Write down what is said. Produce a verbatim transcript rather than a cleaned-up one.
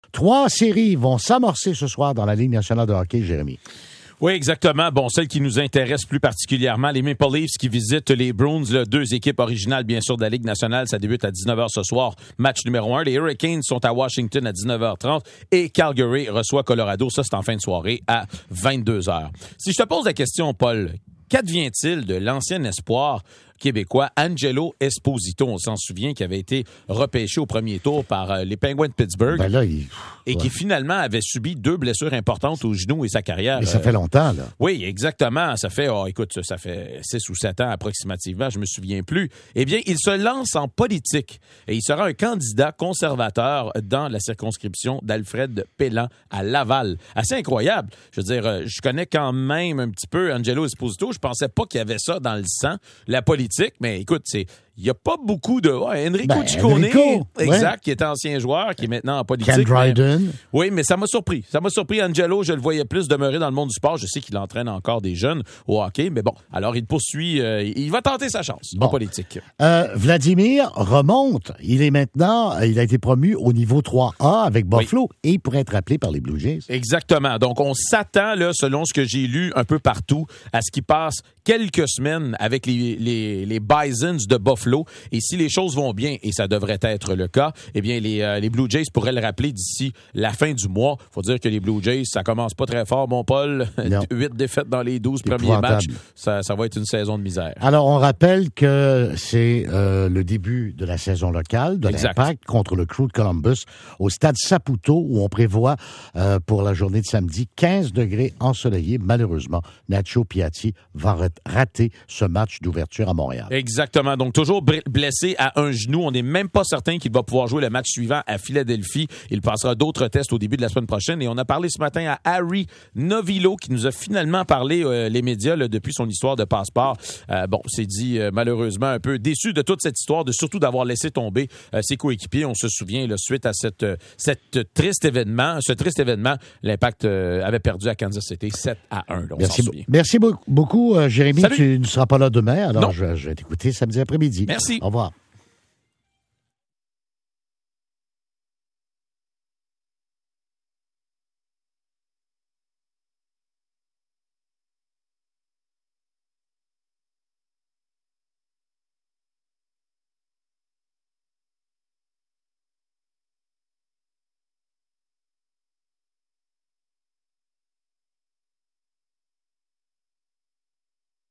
Trois séries vont s'amorcer ce soir dans la Ligue nationale de hockey, Jérémy. Oui, exactement. Bon, celle qui nous intéresse plus particulièrement, les Maple Leafs qui visitent les Bruins, là, deux équipes originales, bien sûr, de la Ligue nationale. Ça débute à dix-neuf heures ce soir, match numéro un. Les Hurricanes sont à Washington à dix-neuf heures trente et Calgary reçoit Colorado. Ça, c'est en fin de soirée à vingt-deux heures. Si je te pose la question, Paul, qu'advient-il de l'ancien espoir québécois Angelo Esposito? On s'en souvient, qui avait été repêché au premier tour par euh, les Penguins de Pittsburgh. Ben là, il... Et ouais. qui finalement avait subi deux blessures importantes au genou et sa carrière. Mais ça euh, fait longtemps, là. Oui, exactement. Ça fait, oh, écoute, ça fait six ou sept ans approximativement, je me souviens plus. Eh bien, il se lance en politique et il sera un candidat conservateur dans la circonscription d'Alfred Pellan à Laval. Assez incroyable. Je veux dire, je connais quand même un petit peu Angelo Esposito. Je pensais pas qu'il y avait ça dans le sang, la politique, mais écoute, c'est... Il n'y a pas beaucoup de... Ouais, Enrico ben, Ciccone, Enrico, exact, ouais. qui était ancien joueur, qui est maintenant en politique. Ken Dryden. Mais, oui, mais ça m'a surpris. Ça m'a surpris, Angelo. Je le voyais plus demeurer dans le monde du sport. Je sais qu'il entraîne encore des jeunes au hockey, mais bon, alors il poursuit... Euh, il va tenter sa chance bon. en politique. Euh, Vladimir remonte. Il est maintenant... Il a été promu au niveau trois A avec Buffalo oui. et il pourrait être appelé par les Blue Jays. Exactement. Donc, on s'attend, là, selon ce que j'ai lu un peu partout, à ce qui passe quelques semaines avec les, les, les Bisons de Buffalo. Et si les choses vont bien, et ça devrait être le cas, eh bien, les, euh, les Blue Jays pourraient le rappeler d'ici la fin du mois. Faut dire que les Blue Jays, ça commence pas très fort, mon Paul. Huit défaites dans les douze premiers matchs. Ça, ça va être une saison de misère. Alors, on rappelle que c'est euh, le début de la saison locale de exact. l'Impact contre le Crew de Columbus au stade Saputo, où on prévoit euh, pour la journée de samedi quinze degrés ensoleillés. Malheureusement, Nacho Piatti va rater ce match d'ouverture à Montréal. Exactement. Donc, toujours blessé à un genou. On n'est même pas certain qu'il va pouvoir jouer le match suivant à Philadelphie. Il passera d'autres tests au début de la semaine prochaine. Et on a parlé ce matin à Harry Novillo, qui nous a finalement parlé, euh, les médias, là, depuis son histoire de passeport. Euh, bon, c'est dit euh, malheureusement un peu déçu de toute cette histoire, de surtout d'avoir laissé tomber euh, ses coéquipiers. On se souvient, là, suite à cette, euh, cette triste événement, ce triste événement, l'Impact euh, avait perdu à Kansas City sept à un. Là, on Merci, s'en souvient. Merci beaucoup, euh, Jérémy. Salut. Tu ne seras pas là demain, alors non. je, je vais t'écouter samedi après-midi. Merci. Au revoir.